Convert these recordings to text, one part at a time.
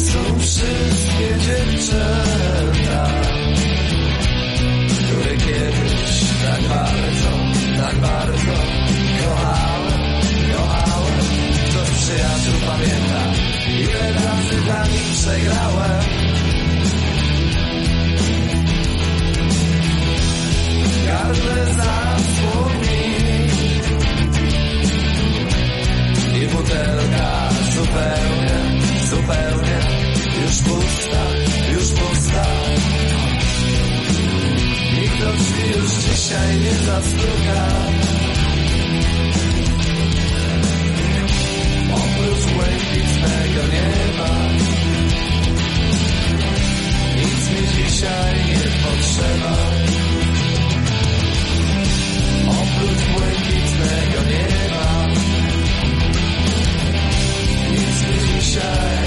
są wszystkie dziewczęta, które kiedyś tak bardzo kochałem. Kto z przyjaciół pamięta, ile razy dla nich przegrałem. Gardle zasłoni i butelka zupełnie już pusta. Nikt do drzwi już dzisiaj nie zastuka. Oprócz błękitnego nieba nic mi dzisiaj nie potrzeba. Oprócz błękitnego nieba nic mi dzisiaj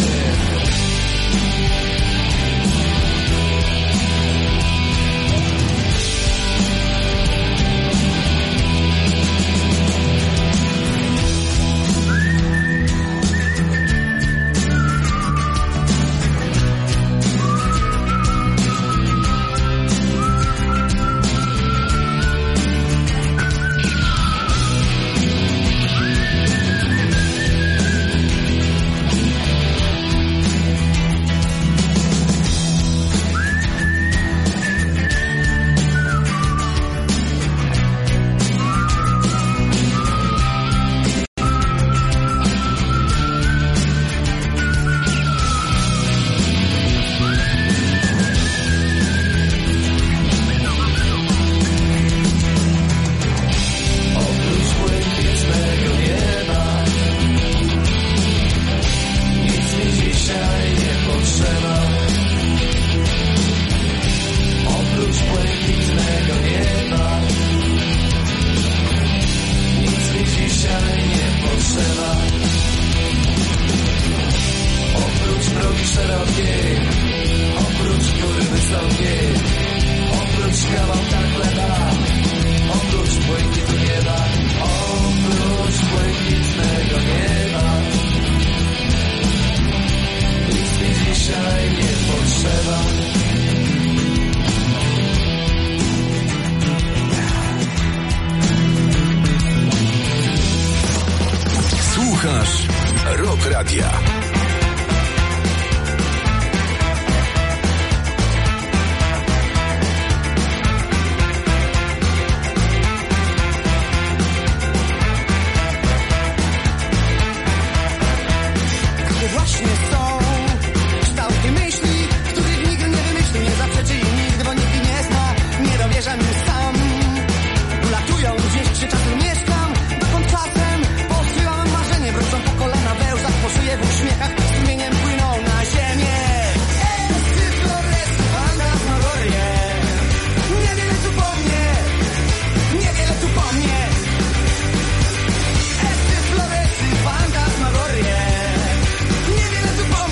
Rock Radia. Niewiele tu po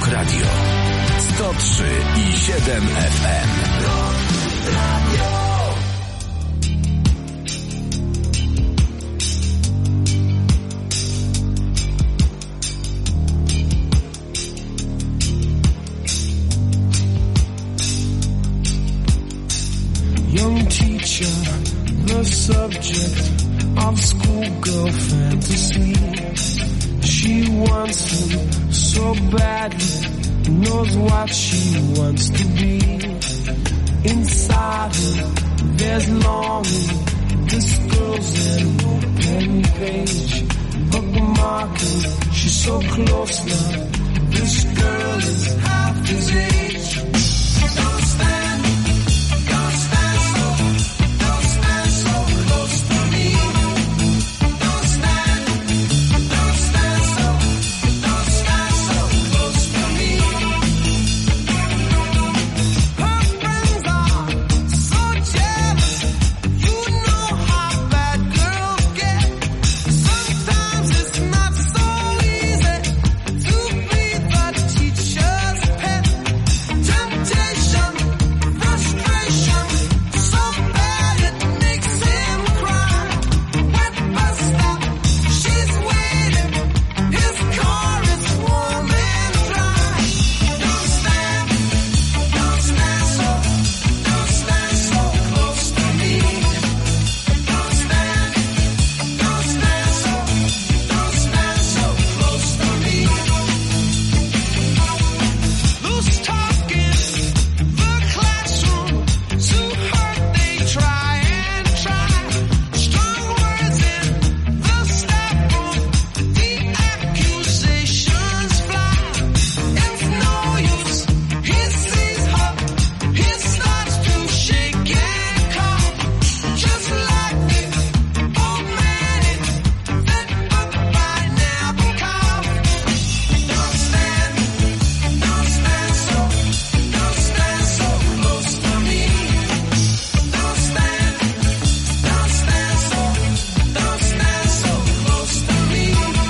Rock Radio 103,7 FM. Young teacher, the subject of schoolgirl fantasy. She wants him so badly, knows what she wants to be. Inside her, there's longing. This girl's an open page, bookmarking. She's so close now. This girl is half his age. Don't stand so close to me. Don't stand so close to me. Her friends are so jealous. You know how bad girls get. Sometimes it's not so easy to be the teacher's pet. Temptation, frustration, so bad it makes him cry. Wet bus stop, she's waiting. His car is warm and dry. Don't stand so close to me. Don't stand so close to me. Loose talk in the classroom, to hurt they try and try. Strong words in the staff room, the accusations fly. It's no use, he sees her, he starts to shake and cough. Just like the old man in that book by Nabokov. Don't stand so close to me. Don't stand so close to me.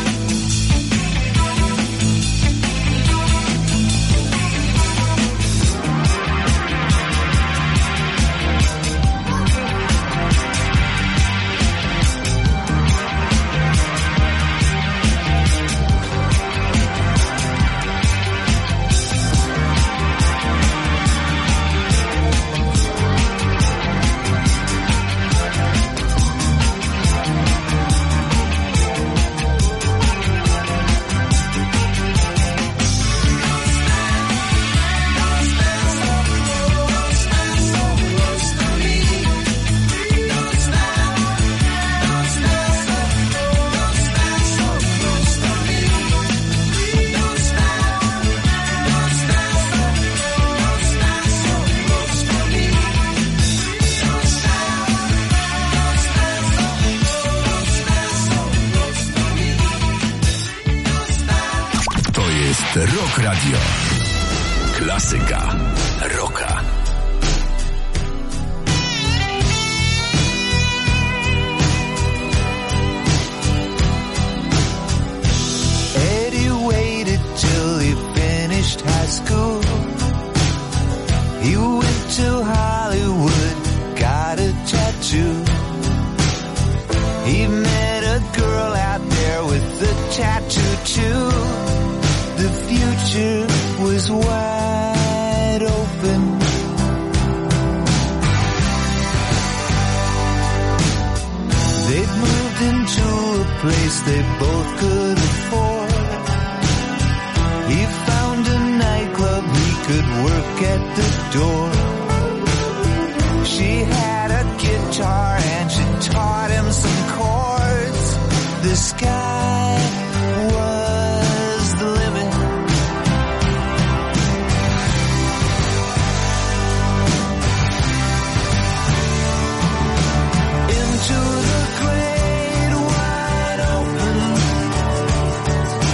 To jest Rock Radio. Klasyka rocka. Eddie waited till he finished high school. He went to Hollywood, got a tattoo. He met a girl out there with a tattoo too. The future was wide open. They'd moved into a place they both could afford. He found a nightclub he could work at the door. She had a guitar and she taught him some chords. The sky was the limit. Into the great wide open,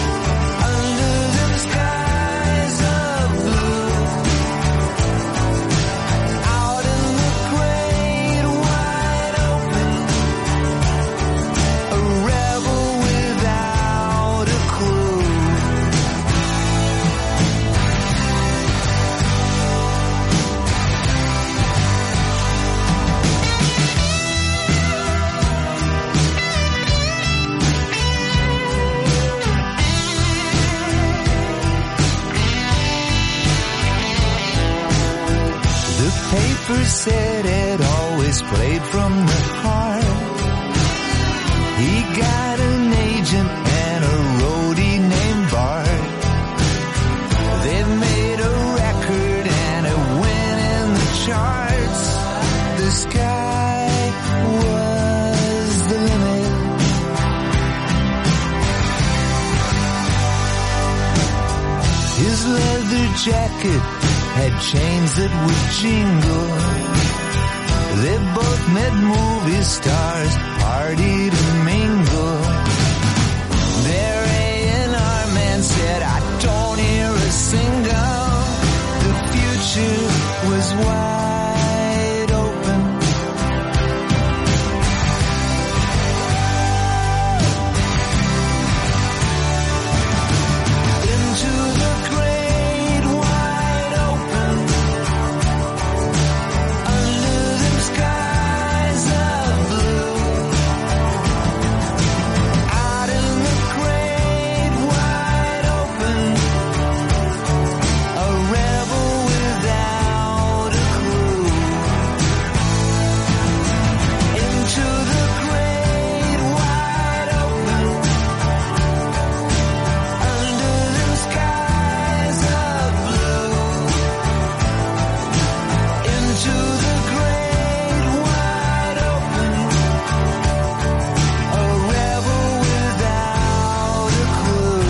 under them skies of blue. Papers said it always played from the heart. He got an agent and a roadie named Bart. They've made a record and it went in the charts. The sky was the limit. His leather jacket had chains that would jingle. They both met movie stars, partied and mingled. Their A&R man said, I don't hear a single. The future was wide open. Into the great wide open. Under them skies of blue. Out in the great wide open. A rebel without a crew. Into the great wide open. Under them skies of blue. Into the great wide open. A rebel without a crew.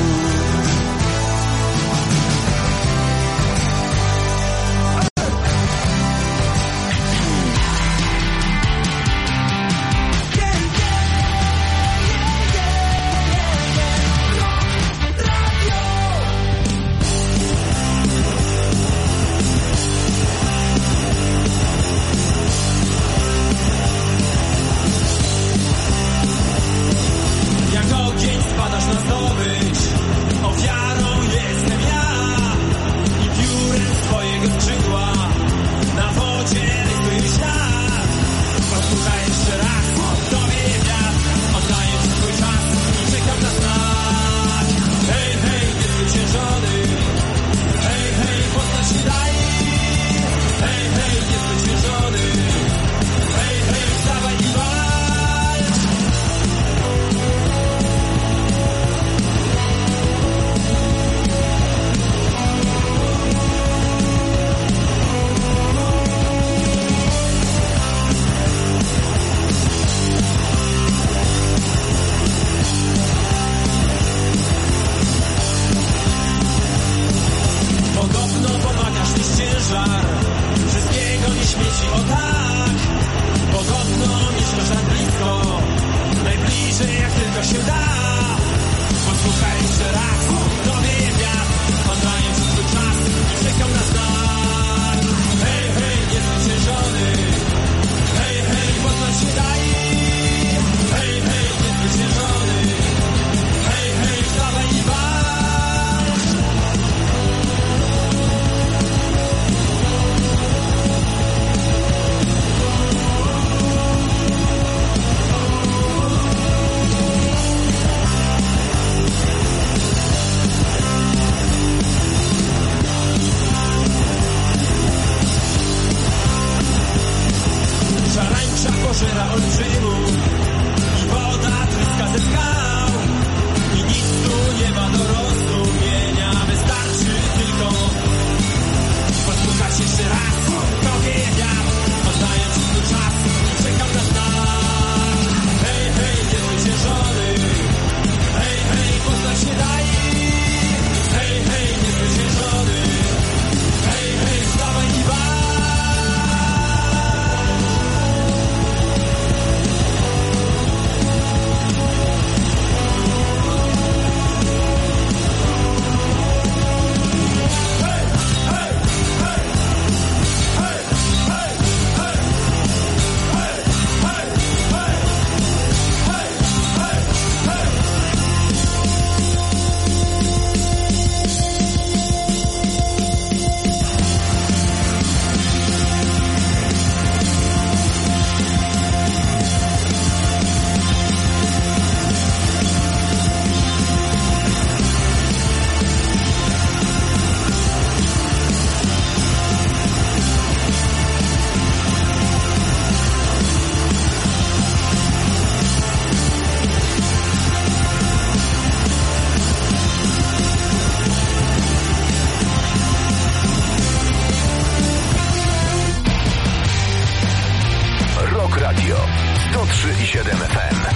Jak ogień spadasz na zdobycz, ofiarą jestem ja i piórem swojego skrzydła na wodzie rysuję świat. Posłuchaj jeszcze raz, tobie wiatr, oddaję ci swój czas i czekam na znak. Hej, hej, niezwyciężony, hej, hej, poznać się daj. Hej, hej, niezwyciężony, hej, hej, wstawaj i walcz. Podobno pomagasz mi ciężar wszystkiego nie śmieci, o tak. Podobno mieszkasz tak blisko, najbliżej jak tylko się da. Posłuchaj jeszcze raz, tobie wiatr, oddaję ci swój czas i czekam na znak. Hej, hej, niezwyciężony, hej, hej, poznać się daj. Hej, hej, niezwyciężony, hej, hej, wstawaj i walcz. 106,7 FM.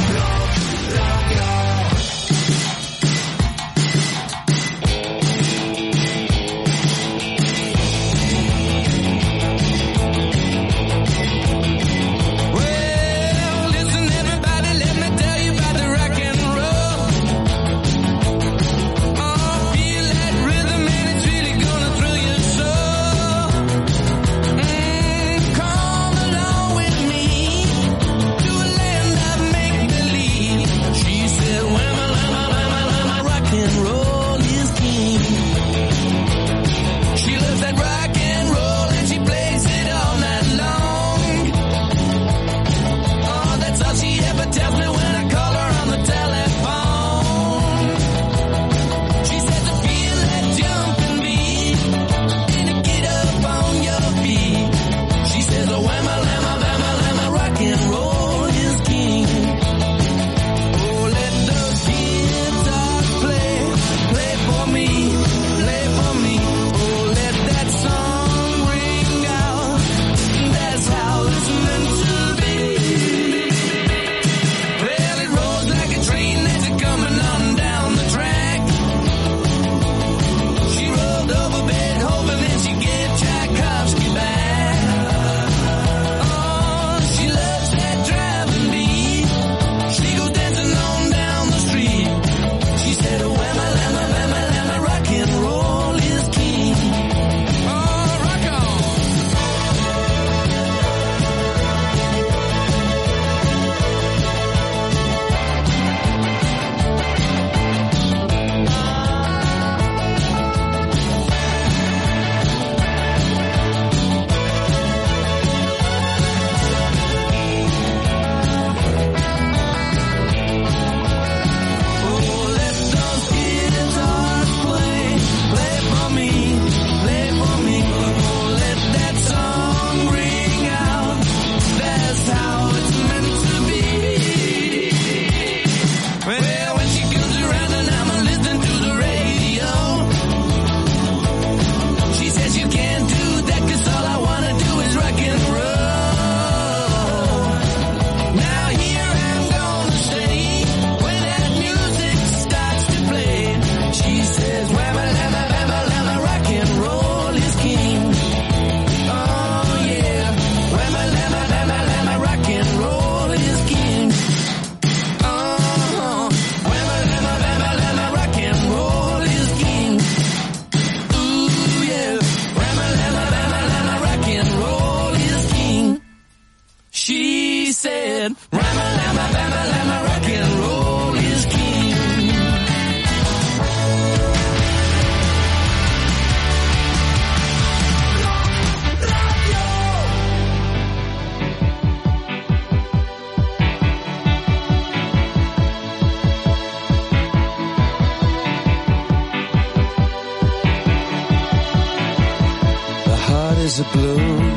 is a balloon,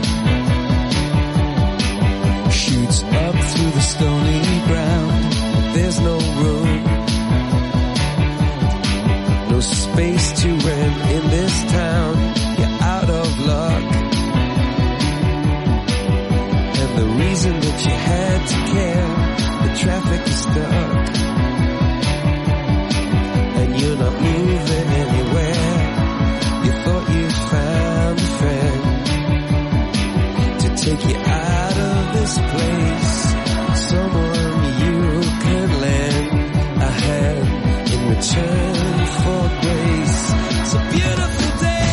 shoots up through the stony ground. There's no room, no space to rent in this town. You're out of luck, and the reason that you had to care, the traffic is stuck, and you're not moving anywhere. You thought you found a friend to take you out of this place, someone you can lend a hand in return for grace. It's a beautiful day.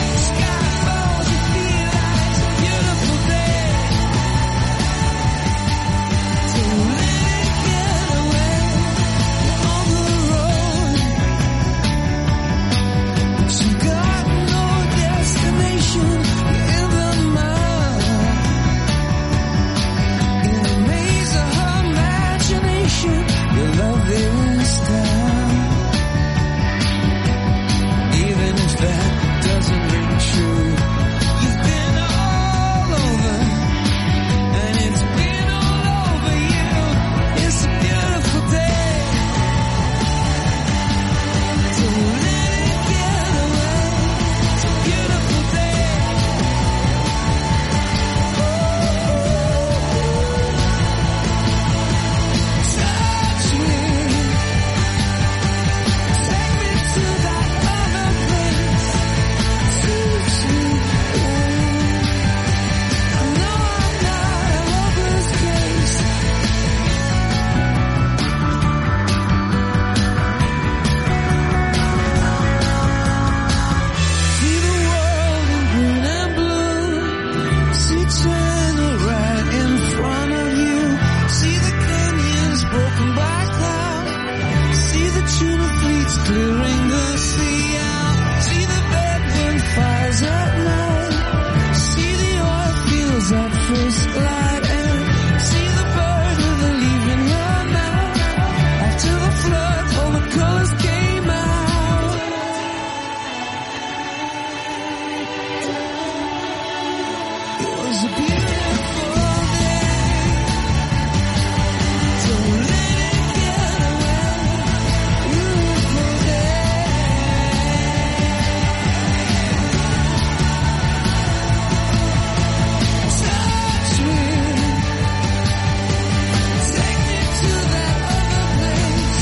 Sky falls, you feel like it's a beautiful day. tuna fleets clearing the sea out. See the bedroom fires at night. See the oil fields at first light. And see the bird with a leaf in her mouth. After the flood, all the colors came out. It was a beautiful day. Don't let it get away. Beautiful day. Touch me. Take me to that other place.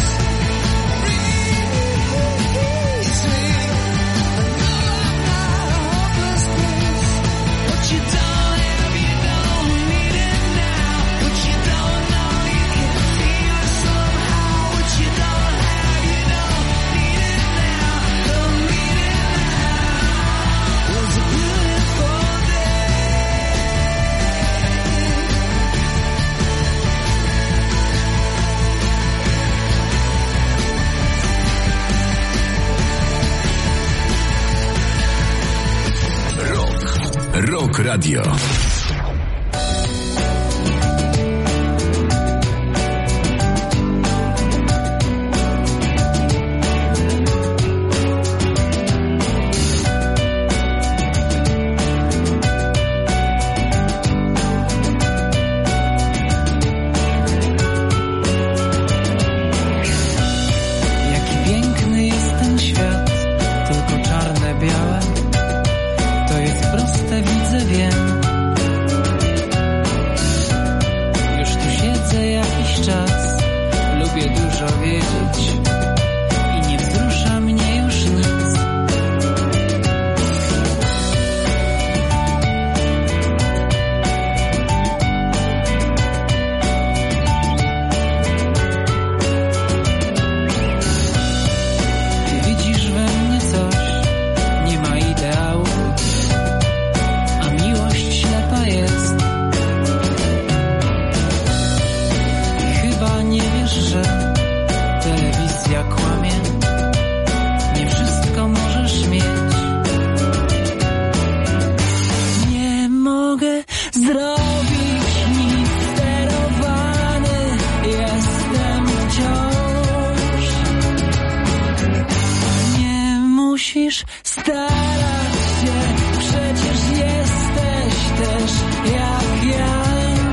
Release me. I know I'm not a hopeless place. What you don't have, you don't need it now. What you don't know, you can feel it somehow. What you don't have, you don't need it now. Don't need it now. It was a beautiful day. Rock Radio. Jaki piękny jest ten świat, tylko czarne, białe. To jest proste, widzę, wiem. Już tu siedzę jakiś czas, lubię dużo wiedzieć i nie wzrusza mnie już nic. Ty widzisz we mnie coś, nie ma ideału, a miłość ślepa jest. I chyba nie wiesz, że telewizja kłamie. Nie wszystko możesz mieć. Nie mogę zrobić nic, sterowany jestem wciąż. Nie musisz starać się, przecież jesteś też jak ja.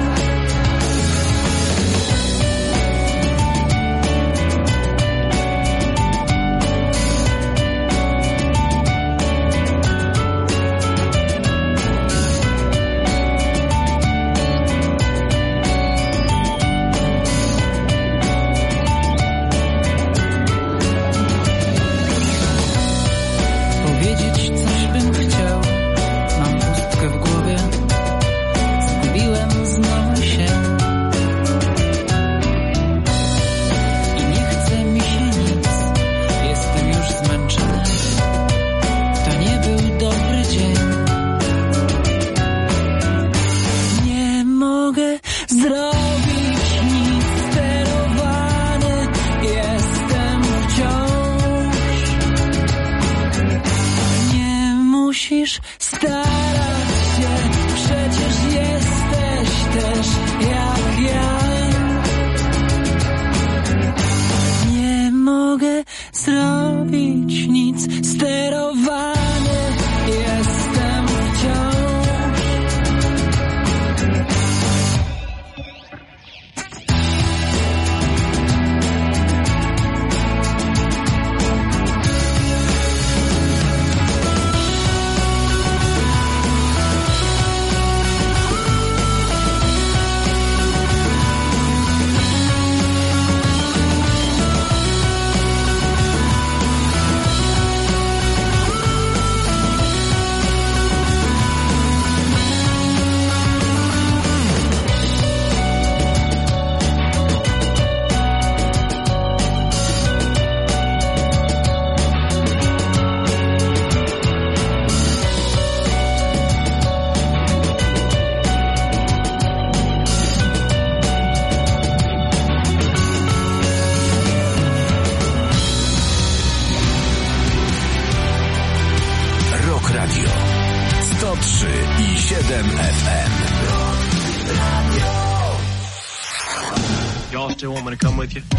Powiedzieć coś bym chciał, mam pustkę w głowie, zgubiłem znowu się. I nie chce mi się nic, jestem już zmęczony. To nie był dobry dzień. Nie mogę zrobić nic, sterowany jestem wciąż. Nie musisz starać się, przecież jesteś też jak ja. Nie mogę zrobić nic, sterowany jestem wciąż. 103 i 7 FM. Y'all still want me to come with you?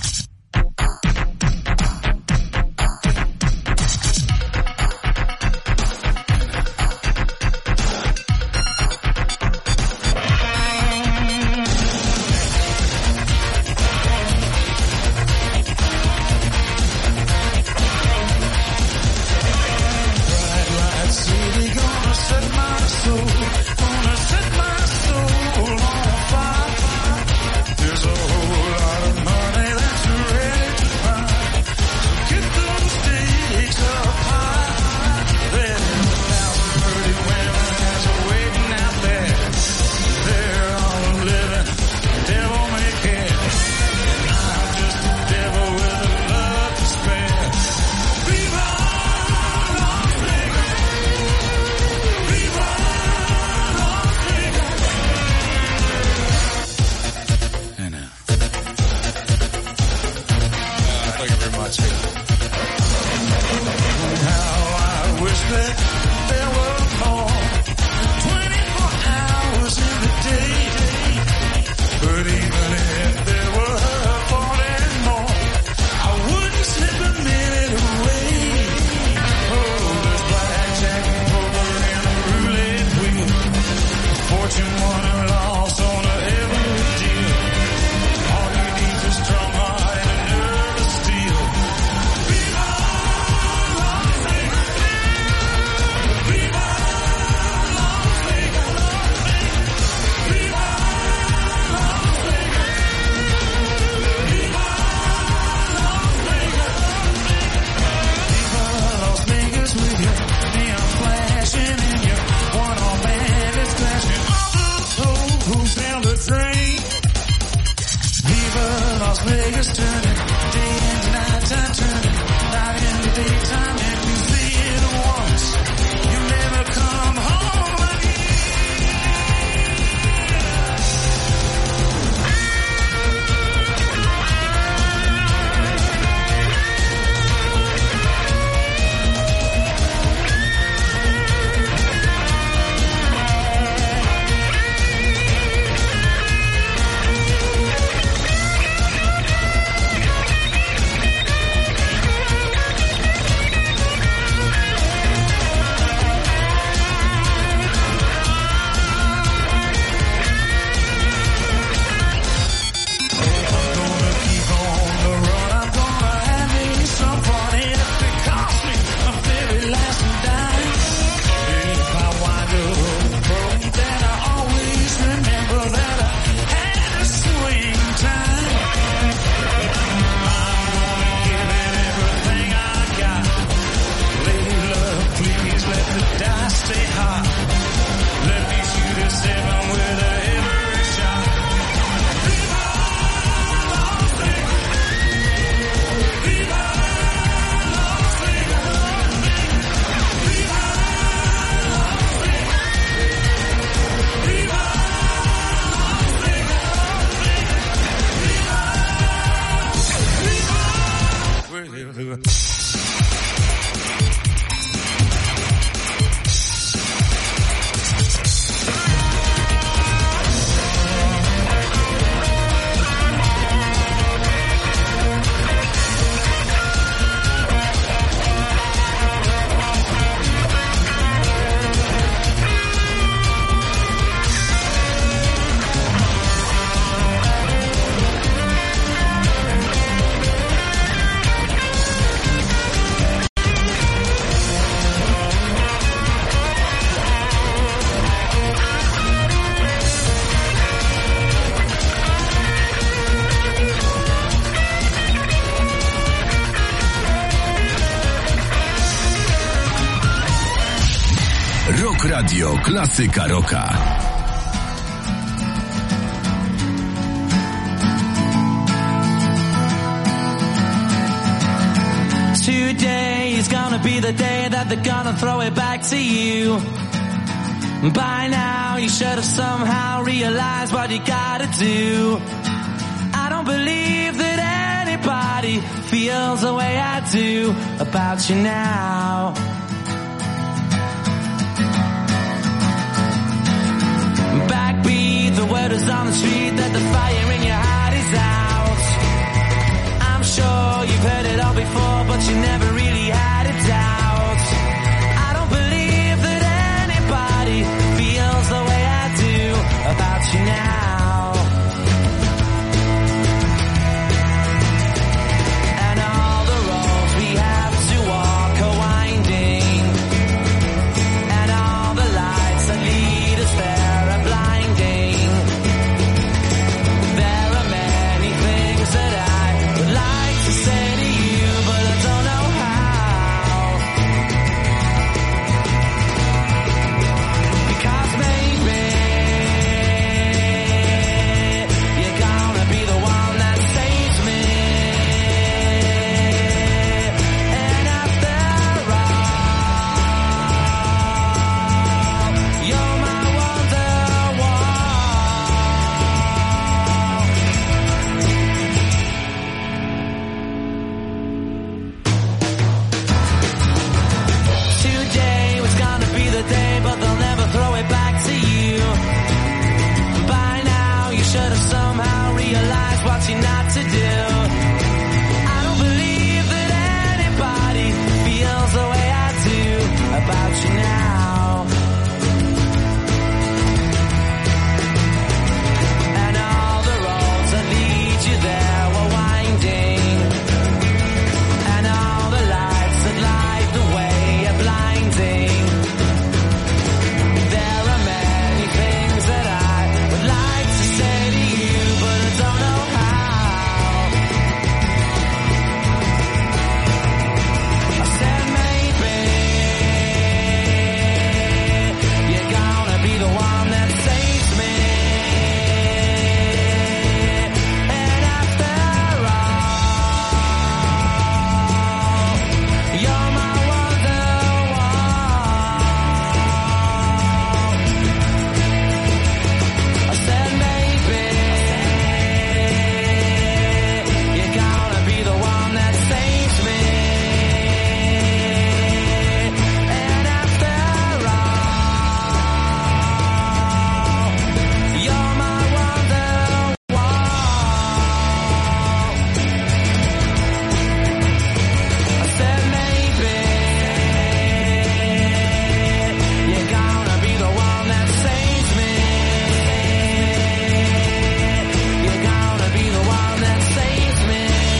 Rock Radio, klasyka rocka. Today is gonna be the day that they're gonna throw it back to you. By now you should have somehow realized what you gotta do. I don't believe that anybody feels the way I do about you now. word is on the street that the fire in your heart is out. I'm sure you've heard it all before, but you never really had a doubt. I don't believe that anybody feels the way I do about you now. And all the roads we have to walk are winding, and all the lights that lead us there are blinding. There are many things that I would like to say to you, but I don't know how. Because maybe you're gonna be the one that saves me. And after all, you're my Wonderwall. Today was gonna be the day, but they'll never throw it back to you. By now, you should have somehow realized what you're not to do. I don't believe that anybody feels the way I do about you now. And all the roads that lead you there were winding, and all the lights that light the way are blinding. There are many things that I would like to say to you, but I don't know how. I said maybe you're gonna be the one that saves me. And after all, you're my Wonderwall. I said maybe you're gonna be the one that saves me. And after all, you're my Wonderwall. I said maybe you're gonna be the one that saves me. You're gonna be the one that saves me.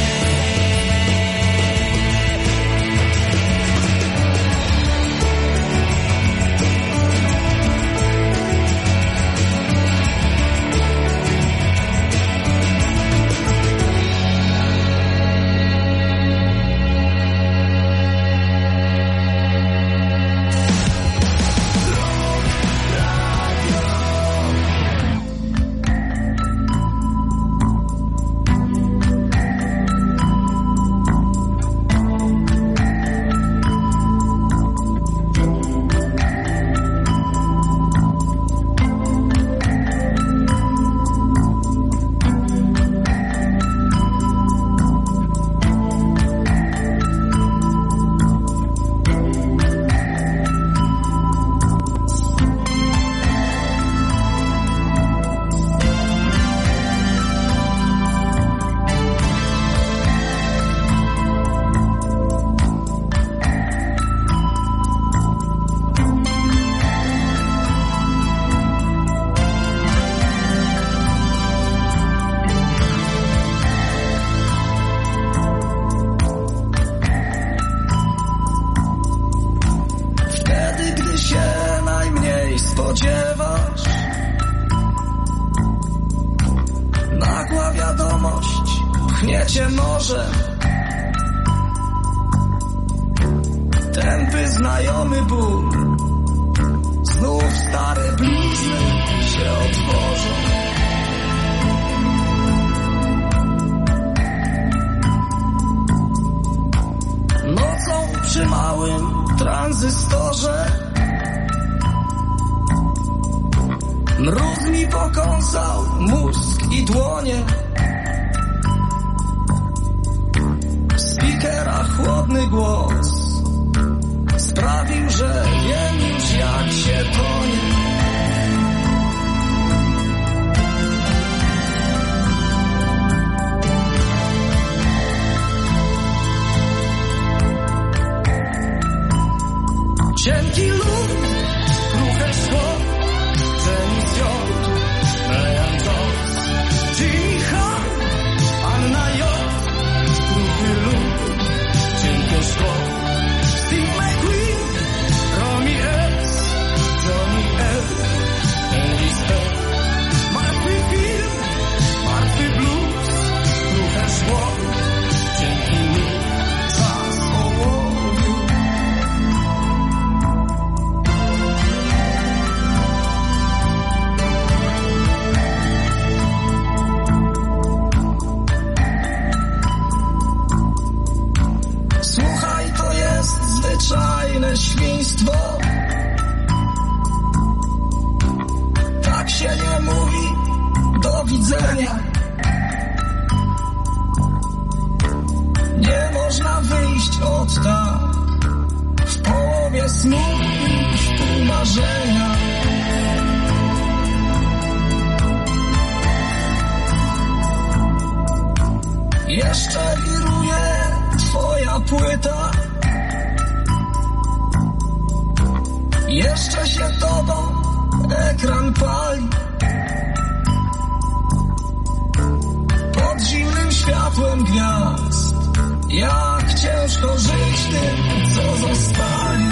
Wtedy, gdy się najmniej spodziewasz, nagła wiadomość pchnie cię może. Tępy, znajomy ból, znów stare blizny się otworzą. Nocą przy małym tranzystorze mróz mi pokąsał mózg i dłonie. W speakerach chłodny głos sprawił, że wiem już jak się tonie. małe świństwo. Tak się nie mówi, do widzenia. Nie można wyjść od tak w połowie snu i w pół marzenia. Jeszcze wiruje twoja płyta. Jeszcze się tobą ekran pali. Pod zimnym światłem gwiazd. Jak ciężko żyć tym, co zostali.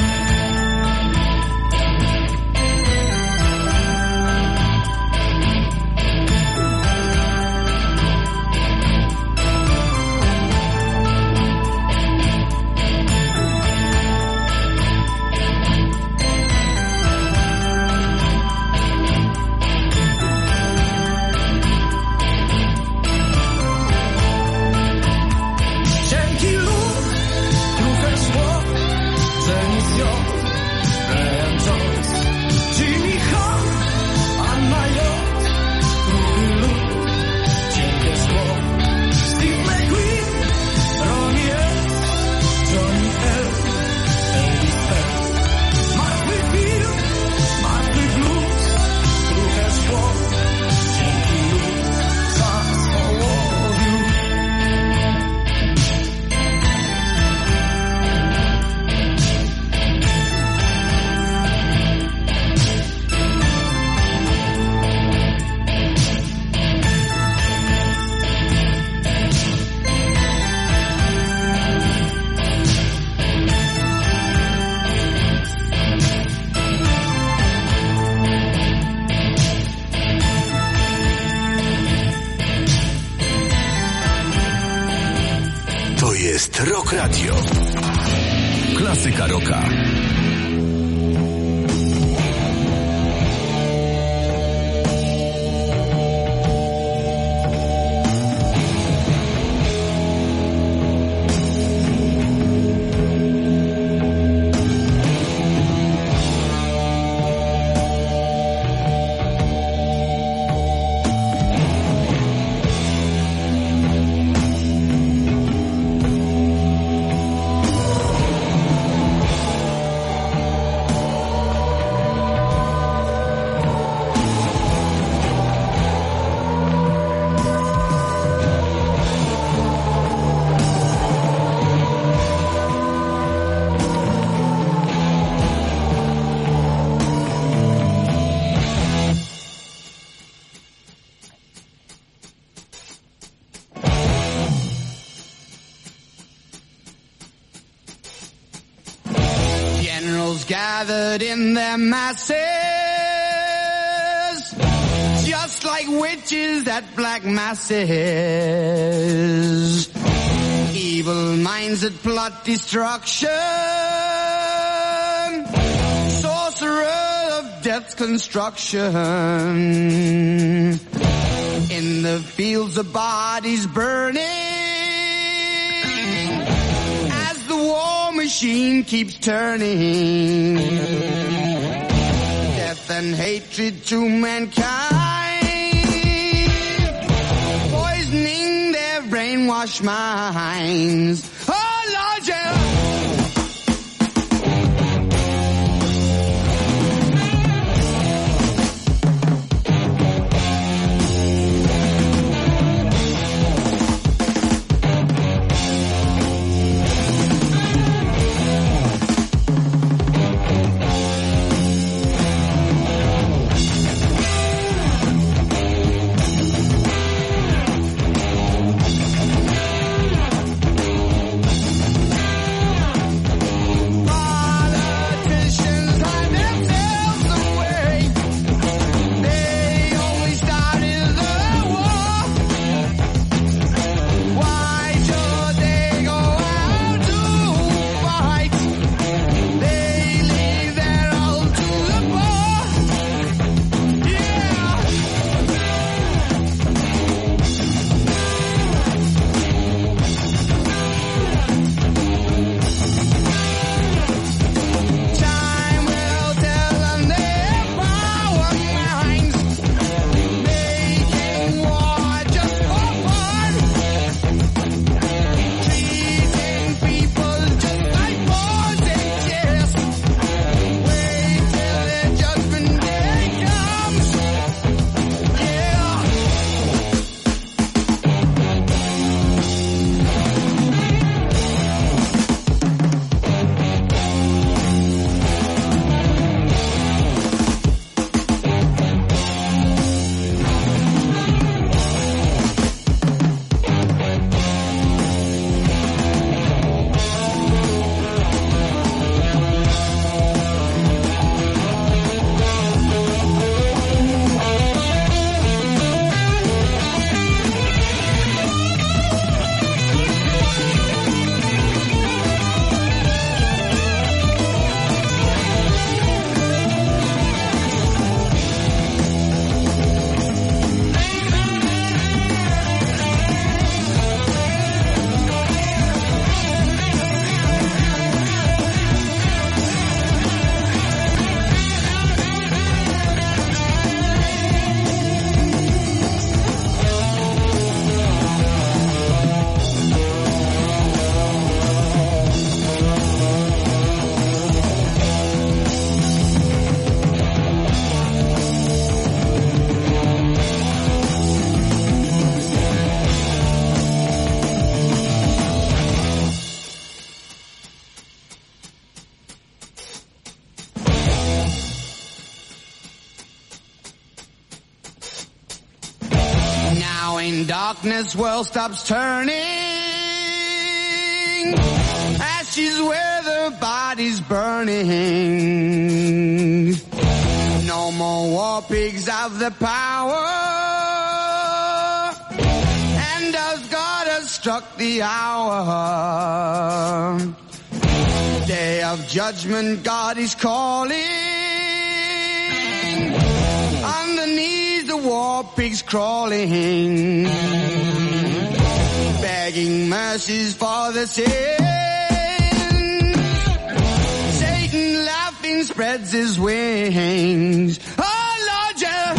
Rock Radio. Klasyka rocka. Gathered in their masses, just like witches at black masses. Evil minds that plot destruction, sorcerer of death's construction. In the fields of bodies burning, machine keeps turning. Death and hatred to mankind, poisoning their brainwashed minds. Oh Lord, yeah. In darkness, world stops turning. Ashes where the body's burning. No more war pigs have the power. And as God has struck the hour, day of judgment, God is calling. Underneath the war pigs crawling, begging mercies for the sin. Satan laughing spreads his wings. Oh Lord, yeah.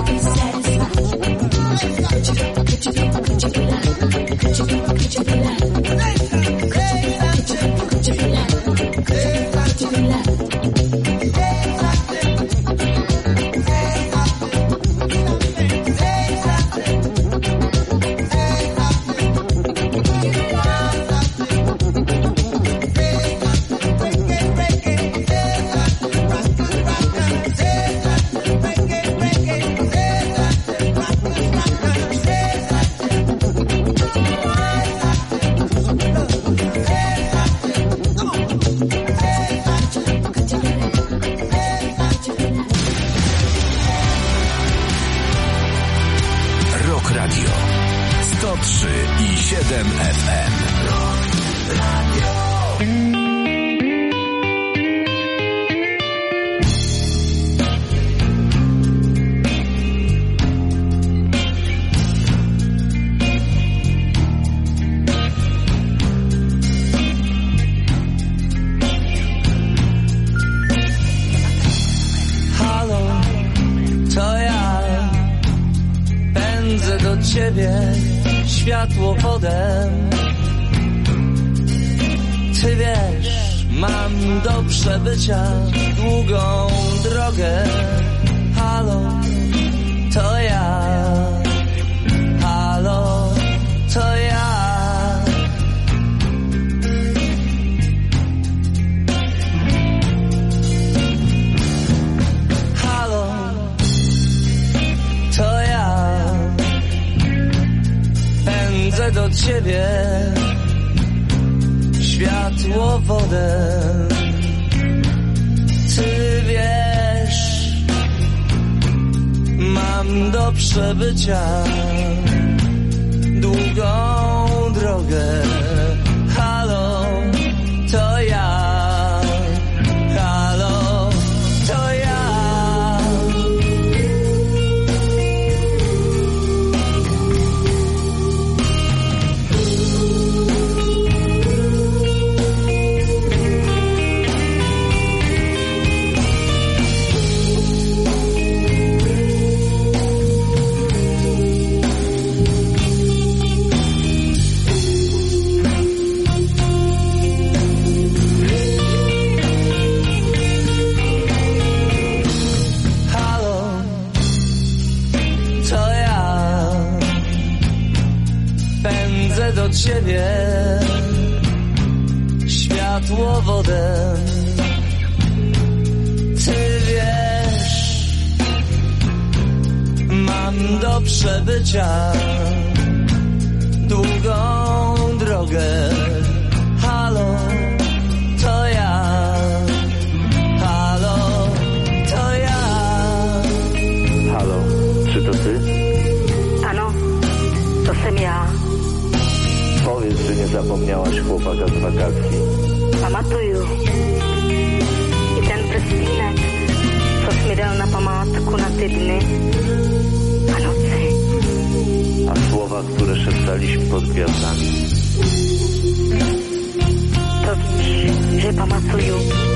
Światłowodem. Ty wiesz, mam do przebycia długą drogę. Halo, to ja. Halo, to ja. Halo, to ja. Pędzę do ciebie światłowodem. Ty wiesz, mam do przebycia długą drogę. Halo, to ja. Halo, to ja. Do ciebie światłowodem. Ty wiesz, mam do przebycia długą drogę. Halo, to ja. Halo, to ja. Halo, czy to ty? Ano, to jsem ja. Powiedz, że nie zapomniałaś chłopaka z wakacji. Pamatuju. I ten prstínek, co jsi mi dal na památku na ty dny a noci. A słowa, które szeptaliśmy pod gwiazdami. To víš, že pamatuju.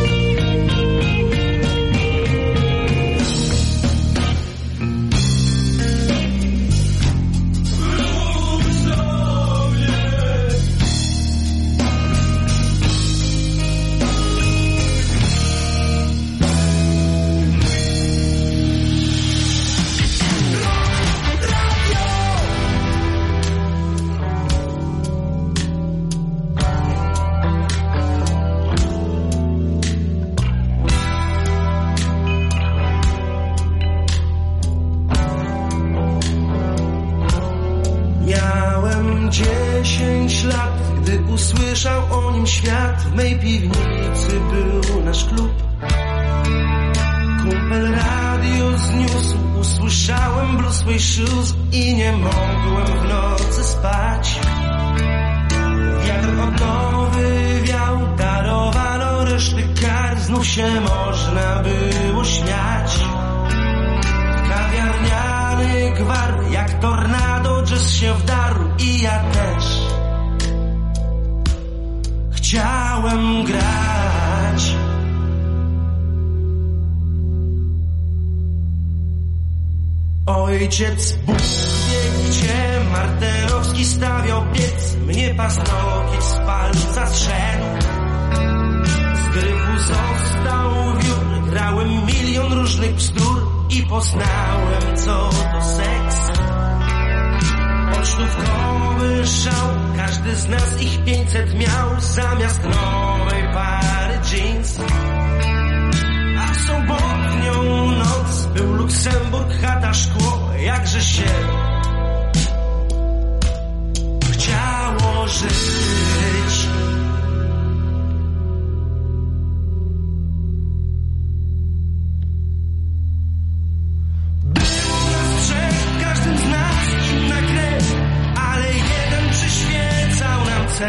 Usłyszał o nim świat, w mej piwnicy był nasz klub. Kumpel radio zniósł, usłyszałem blues sway shoes i nie mogłem w nocy spać. Wiatr okowy wiał, darowano reszty kar, znów się można było śmiać. Kawiarniany gwar, jak tornado jazz się wdarł i ja też chciałem grać. Ojciec Bóg wie gdzie Marterowski stawiał piec, mnie paznokieć z palca zszedł. Z gryfu został wiór, grałem milion różnych bzdur i poznałem co to seks. Pocztówkowy szał, każdy z nas ich 500 miał, zamiast nowej pary jeans. A w sobotnią noc był Luksemburg, chata, szkło, jakże się chciało żyć. Było nas trzech, każdym z nas inna krew, ale jeden przyświecał nam cel.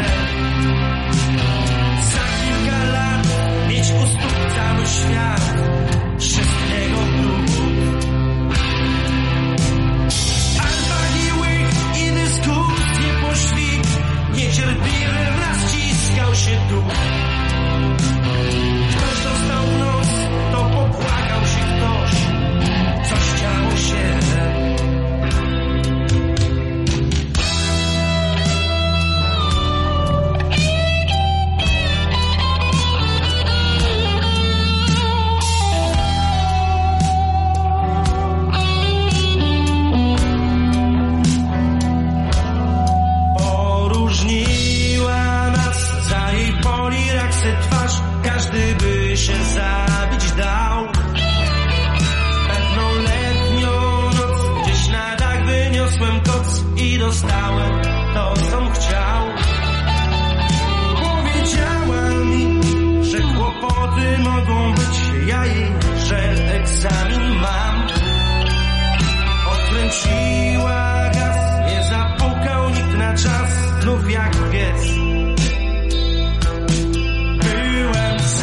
Za kilka lat mieć u stóp cały świat, wszystkiego dróg. Alba łych i dyskusje poświk, niecierpliwy wraz ściskał się duch. Ktoś dostał w nos, to popłakał się ktoś, coś działo się. Każdy by się zabić dał. Pewną letnią noc gdzieś na dach wyniosłem koc i dostałem to, com chciał. Powiedziała mi, że kłopoty mogą być, ja jej, że egzamin mam. Odkręciłem